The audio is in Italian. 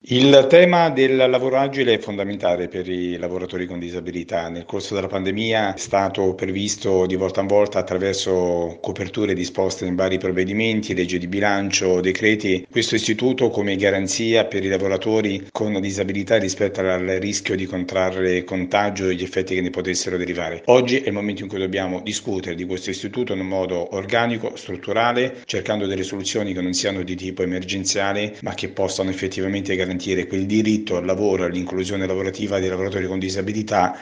Il tema del lavoro agile è fondamentale per i lavoratori con disabilità. Nel corso della pandemia è stato previsto di volta in volta attraverso coperture disposte in vari provvedimenti, legge di bilancio, decreti, questo istituto come garanzia per i lavoratori con disabilità rispetto al rischio di contrarre contagio e gli effetti che ne potessero derivare. Oggi è il momento in cui dobbiamo discutere di questo istituto in un modo organico, strutturale, cercando delle soluzioni che non siano di tipo emergenziale, ma che possano effettivamente garantire quel diritto al lavoro e all'inclusione lavorativa dei lavoratori con disabilità